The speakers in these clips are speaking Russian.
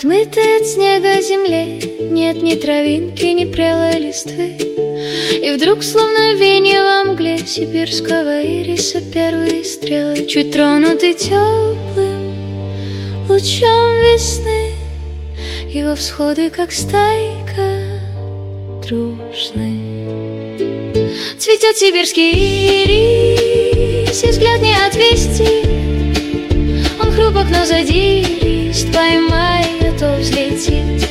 отмытой от снега земле нет ни травинки, ни прелой листвы. И вдруг, словно венье во мгле сибирского ириса, первые стрелы чуть тронуты теплым лучом весны. Его всходы, как стайка, дружны. Цветет сибирский ирис, и взгляд не отвести. Он хрупок, но задирист, поймай, а то взлетит.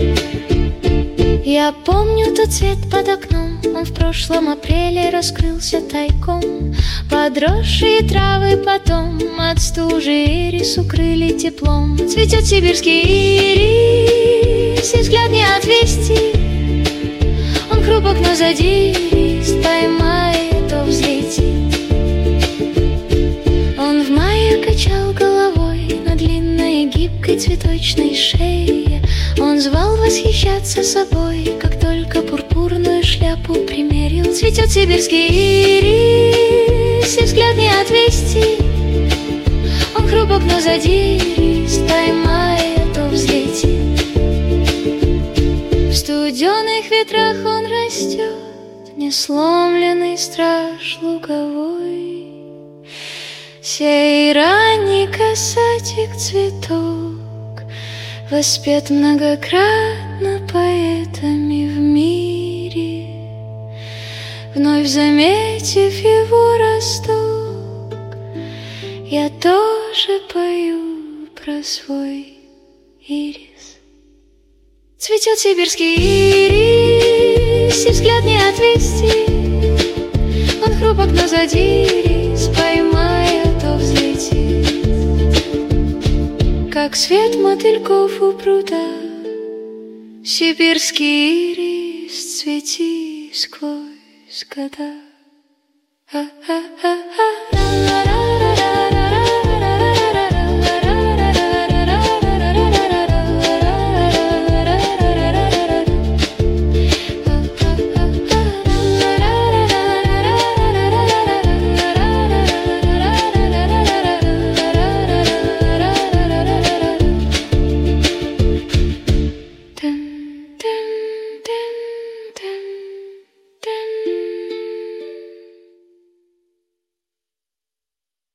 Я помню тот цвет под окном, он в прошлом апреле раскрылся тайком. Подросшие травы потом от стужи ирис укрыли теплом. Цветет сибирский ирис, и взгляд не отвести. Он хрупок, но задирист, поймай, а то взлетит. Он в мае качал головой на длинной гибкой цветочной шее. Он звал восхищаться собой, как только пурпурную шляпу примерил. Цветет сибирский ирис, и взгляд не отвести. Он хрупок, но задирист, поймай, а то взлетит. В студеных ветрах он растет, не сломленный страж луговой. Сей ранний касатик цветок воспет многократно поэтами в мире. Вновь заметив его росток, я тоже пою про свой ирис. Цветет сибирский ирис, и взгляд не отвести. Он хрупок, но задирист, поймай, а то взлетит. Как свет мотыльков у пруда, сибирский ирис, цвети сквозь года.